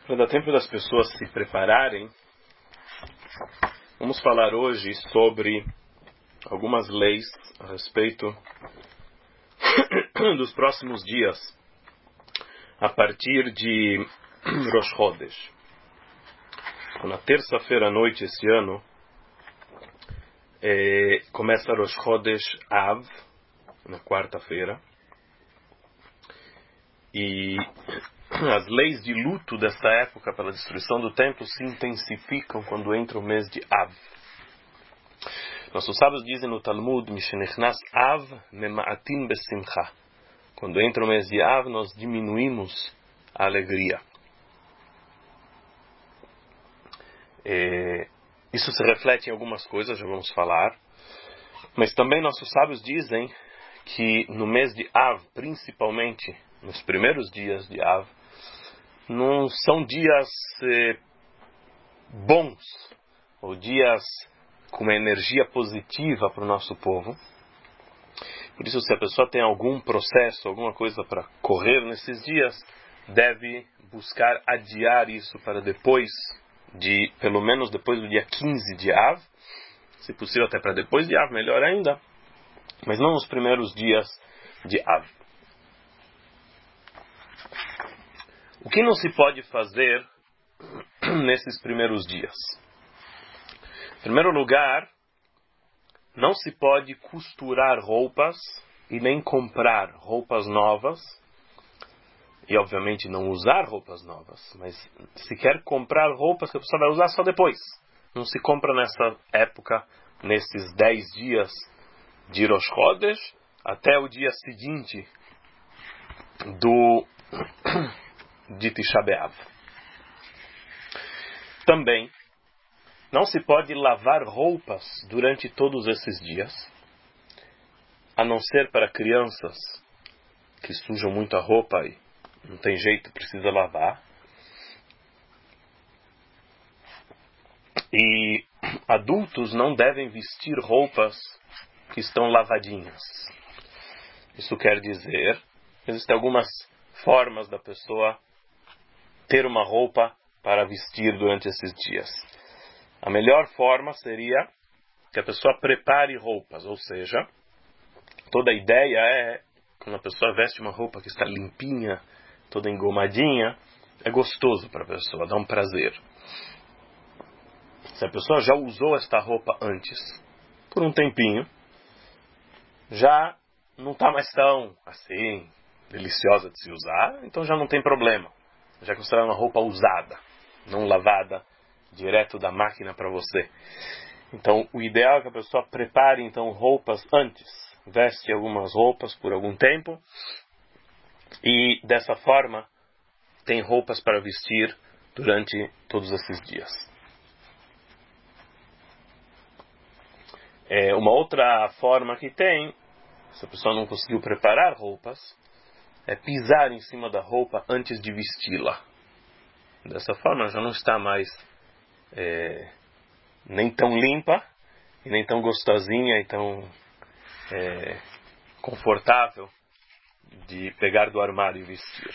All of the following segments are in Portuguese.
Para dar tempo das pessoas se prepararem, vamos falar hoje sobre algumas leis a respeito dos próximos dias, a partir de Rosh Chodesh. Na terça-feira à noite esse ano, começa Rosh Chodesh Av, na quarta-feira, e as leis de luto dessa época pela destruição do templo se intensificam quando entra o mês de Av. Nossos sábios dizem no Talmud, Mishenechnas Av mema'atim besimcha. Quando entra o mês de Av, nós diminuímos a alegria. Isso se reflete em algumas coisas, já vamos falar. Mas também nossos sábios dizem que no mês de Av, principalmente nos primeiros dias de Av, não são dias bons, ou dias com uma energia positiva para o nosso povo. Por isso, se a pessoa tem algum processo, alguma coisa para correr nesses dias, deve buscar adiar isso para depois pelo menos depois do dia 15 de Av, se possível até para depois de Av, melhor ainda, mas não nos primeiros dias de Av. O que não se pode fazer nesses primeiros dias? Em primeiro lugar, não se pode costurar roupas e nem comprar roupas novas, e obviamente não usar roupas novas, mas se quer comprar roupas que a pessoa vai usar só depois. Não se compra nessa época, nesses 10 dias de Rosh Chodesh, até o dia seguinte de Tisha B'Av. Também, não se pode lavar roupas durante todos esses dias, a não ser para crianças que sujam muito a roupa e não tem jeito, precisa lavar. E adultos não devem vestir roupas que estão lavadinhas. Isso quer dizer que existem algumas formas da pessoa ter uma roupa para vestir durante esses dias. A melhor forma seria que a pessoa prepare roupas, ou seja, toda a ideia é, quando a pessoa veste uma roupa que está limpinha, toda engomadinha, é gostoso para a pessoa, dá um prazer. Se a pessoa já usou esta roupa antes, por um tempinho, já não está mais tão assim, deliciosa de se usar, então já não tem problema. Já que você é uma roupa usada, não lavada, direto da máquina para você. Então, o ideal é que a pessoa prepare então roupas antes, veste algumas roupas por algum tempo, e dessa forma tem roupas para vestir durante todos esses dias. Uma outra forma que tem, se a pessoa não conseguiu preparar roupas, é pisar em cima da roupa antes de vesti-la. Dessa forma já não está mais nem tão limpa e nem tão gostosinha e tão confortável de pegar do armário e vestir.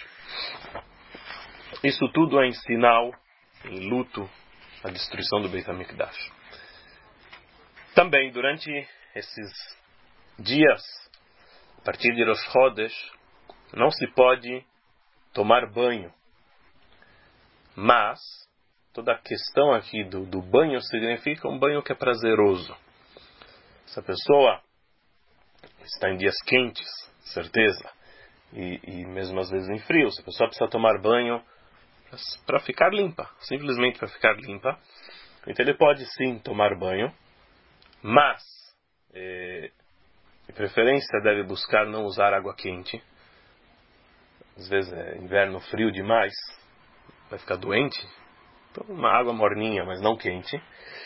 Isso tudo é em sinal, em luto, a destruição do Beit HaMikdash. Também, durante esses dias, a partir de Rosh Chodesh, não se pode tomar banho. Mas, toda a questão aqui do banho significa um banho que é prazeroso. Se a pessoa está em dias quentes, certeza, e mesmo às vezes em frio, se a pessoa precisa tomar banho para ficar limpa, simplesmente para ficar limpa, então ele pode sim tomar banho, mas de preferência deve buscar não usar água quente. Às vezes é inverno frio demais, vai ficar doente, então uma água morninha, mas não quente.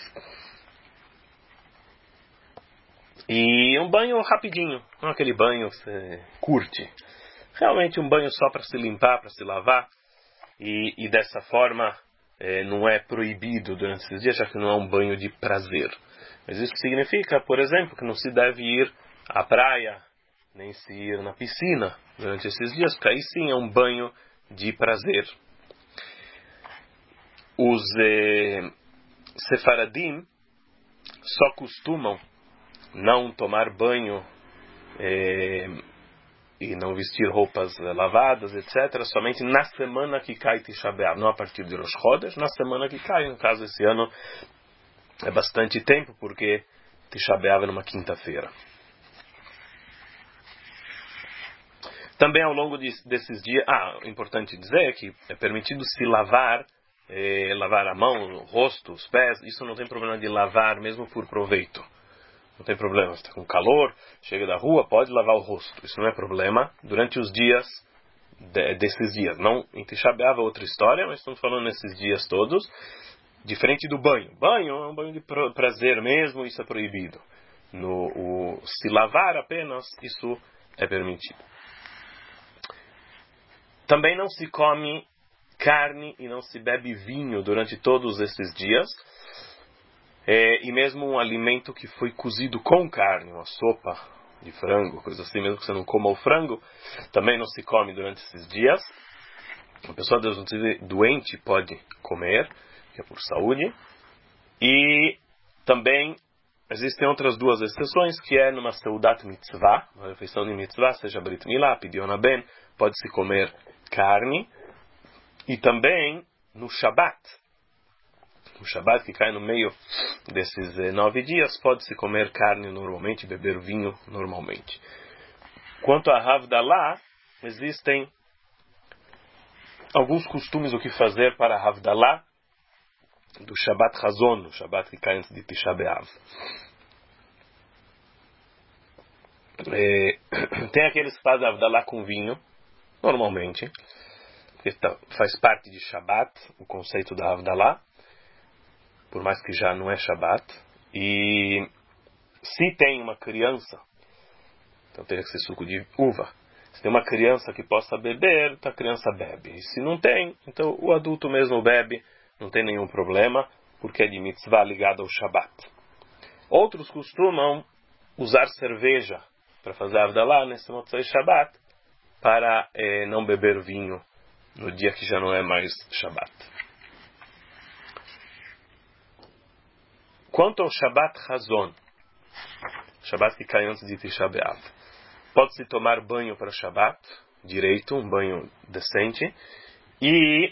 E um banho rapidinho, não aquele banho que você curte. Realmente um banho só para se limpar, para se lavar. E dessa forma não é proibido durante esses dias, já que não é um banho de prazer. Mas isso significa, por exemplo, que não se deve ir à praia, nem se ir na piscina durante esses dias, porque aí sim é um banho de prazer. Os Sefaradim só costumam não tomar banho e não vestir roupas lavadas, etc., somente na semana que cai Tisha B'Av, não a partir de Rosh Chodesh, na semana que cai. No caso, esse ano é bastante tempo, porque Tisha B'Av é numa quinta-feira. Também ao longo desses dias, importante dizer que é permitido se lavar a mão, o rosto, os pés. Isso não tem problema de lavar, mesmo por proveito. Não tem problema, você está com calor, chega da rua, pode lavar o rosto. Isso não é problema durante os dias desses dias. Não, em Tisha B'Av é outra história, mas estamos falando nesses dias todos. Diferente do banho. Banho é um banho de prazer mesmo, isso é proibido. Se lavar apenas, isso é permitido. Também não se come carne e não se bebe vinho durante todos esses dias. E mesmo um alimento que foi cozido com carne, uma sopa de frango, coisa assim, mesmo que você não coma o frango, também não se come durante esses dias. A pessoa doente pode comer, que é por saúde. E também existem outras duas exceções, que é numa seudat mitzvah, uma refeição de mitzvah, seja Brit Milá, Pidyon Ben, pode-se comer carne. E também no Shabat. No Shabat, que cai no meio desses 9 dias, pode-se comer carne normalmente, beber vinho normalmente. Quanto a Havdalah, existem alguns costumes o que fazer para a Havdalah do Shabat Hazon, no Shabat que cai antes de Tisha B'Av. Tem aqueles que fazem Havdalah com vinho, normalmente, porque faz parte de Shabat, o conceito da Havdalah, por mais que já não é Shabat. E se tem uma criança, então teria que ser suco de uva. Se tem uma criança que possa beber, então a criança bebe. E se não tem, então o adulto mesmo bebe, não tem nenhum problema, porque é de mitzvah ligado ao Shabat. Outros costumam usar cerveja para fazer Havdalah nesse Motzei Shabat, para não beber vinho no dia que já não é mais Shabat. Quanto ao Shabat Hazon, Shabat que cai antes de Tisha B'Av, pode-se tomar banho para Shabat, direito, um banho decente, e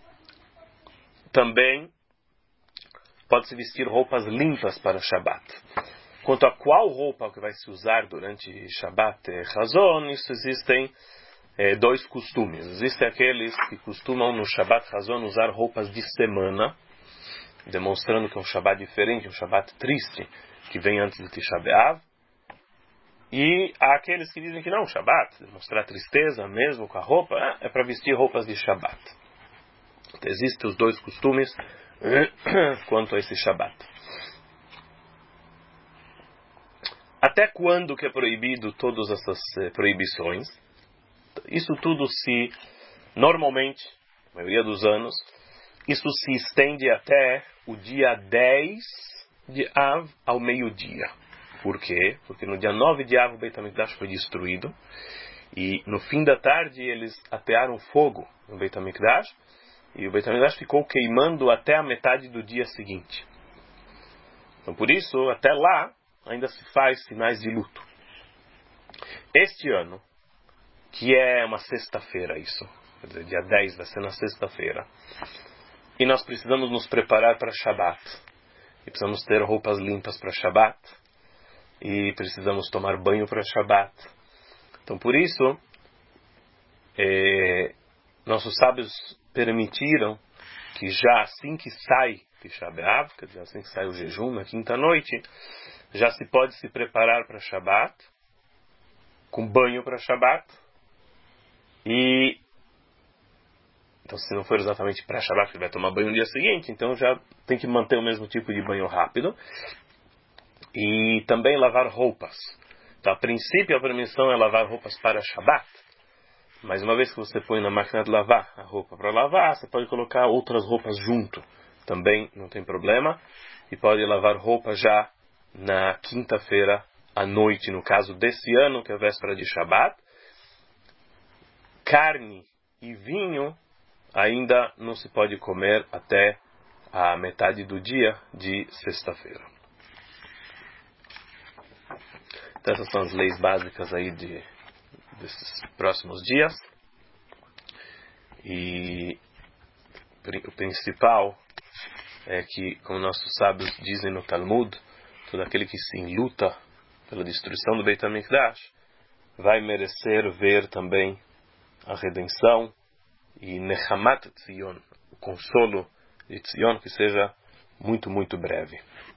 também pode-se vestir roupas limpas para Shabat. Quanto a qual roupa que vai se usar durante Shabat Hazon, isso existem dois costumes. Existem aqueles que costumam no Shabat Hazon usar roupas de semana, demonstrando que é um Shabat diferente, um Shabat triste, que vem antes de Tisha B'Av. E há aqueles que dizem que não, Shabat, demonstrar tristeza mesmo com a roupa, é para vestir roupas de Shabat. Então, existem os dois costumes quanto a esse Shabat. Até quando que é proibido todas essas proibições? Isso tudo normalmente, a maioria dos anos, isso se estende até o dia 10 de Av ao meio-dia. Por quê? Porque no dia 9 de Av o Beit HaMikdash foi destruído. E no fim da tarde eles atearam fogo no Beit HaMikdash. E o Beit HaMikdash ficou queimando até a metade do dia seguinte. Então por isso, até lá, ainda se faz sinais de luto. Este ano, que é uma sexta-feira isso, quer dizer, dia 10 vai ser na sexta-feira, e nós precisamos nos preparar para Shabat, e precisamos ter roupas limpas para Shabat, e precisamos tomar banho para Shabat. Então por isso, nossos sábios permitiram que já assim que sai Tisha B'Av, quer dizer, assim que sai o jejum na quinta noite, já se pode se preparar para Shabat, com banho para Shabat. E então, se não for exatamente para Shabat, que vai tomar banho no dia seguinte, então já tem que manter o mesmo tipo de banho rápido. E também lavar roupas. Então, a princípio, a permissão é lavar roupas para Shabat. Mas uma vez que você põe na máquina de lavar a roupa para lavar, você pode colocar outras roupas junto. Também não tem problema. E pode lavar roupa já na quinta-feira à noite, no caso desse ano, que é a véspera de Shabat. Carne e vinho ainda não se pode comer até a metade do dia de sexta-feira. Então essas são as leis básicas aí desses próximos dias. E o principal é que, como nossos sábios dizem no Talmud, todo aquele que se enluta pela destruição do Beit HaMikdash vai merecer ver também a redenção e Nechamat Tzion, o consolo de Tzion, que seja muito, muito breve.